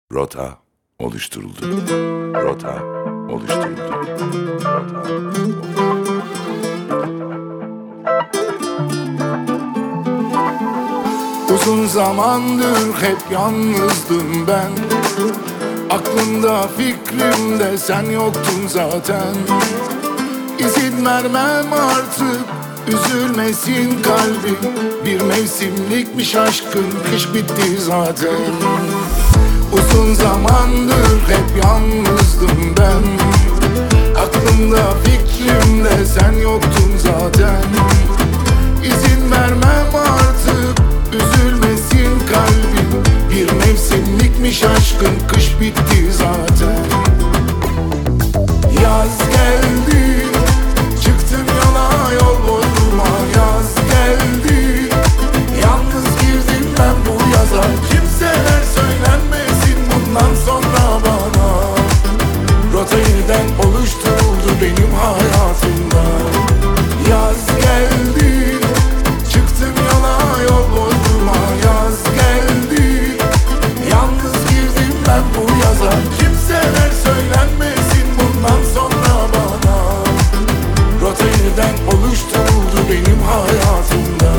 Rota oluşturuldu. Rota oluşturuldu. Rota Uzun zamandır hep yalnızdım ben. Aklımda fikrimde sen yoktun zaten. İzin vermem artık, üzülmesin kalbim. Bir mevsimlikmiş aşkın, kış bitti zaten. Uzun zamandır hep yalnızdım ben. Aklımda fikrimde sen yoktun zaten. İzin vermem artık, üzülmesin kalbim. Bir mevsimlikmiş aşkın, kış bitti zaten. Yaz geldi, çıktım yola, yol boyuma. Yaz geldi, yalnız girdim ben bu yaza. Kimseler söylenmesin bundan sonra bana. Rota yeniden oluşturuldu benim hayatımda. Yaz geldi, çıktım yola, yol boyuma. Yaz geldi, yalnız girdim ben bu yaza. Kimseler söylenmesin bundan sonra bana. Rota yeniden oluşturuldu benim hayatımda.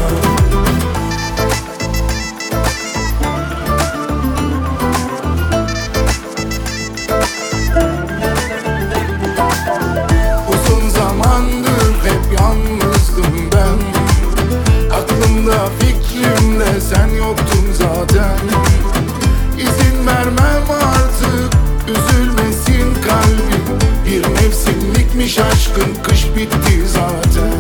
Uzun zamandır hep yalnızdım ben. Aklımda fikrimde sen yoktun zaten. İzin vermem artık, üzülmesin kalbim. Bir mevsimlikmiş aşkın, kış bitti zaten.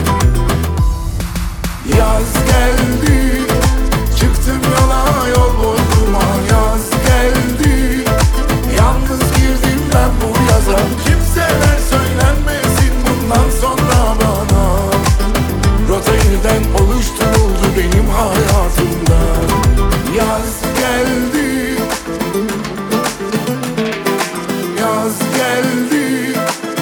Yaz geldi, çıktım yola, yol boyuma. Yaz geldi, yalnız girdim ben bu yaza. Kimseler söylenmesin bundan sonra bana. Rota yeniden oluşturuldu benim hayatımda. Yaz geldi, yaz geldi.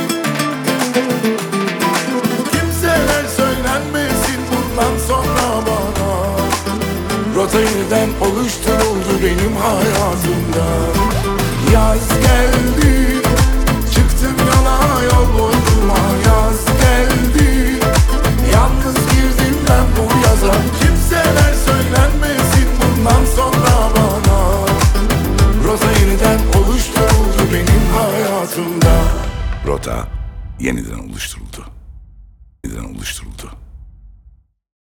Kimseler söylenmesin bundan sonra bana. Rota yeniden oluşturuldu benim hayatımda. Yaz geldi, çıktım yola, yol boyuma. Yaz geldi, yalnız girdim ben bu yaza. Kimseler söylenmesin bundan sonra bana. Rota yeniden oluşturuldu benim hayatımda. Rota yeniden oluşturuldu. Yeniden oluşturuldu.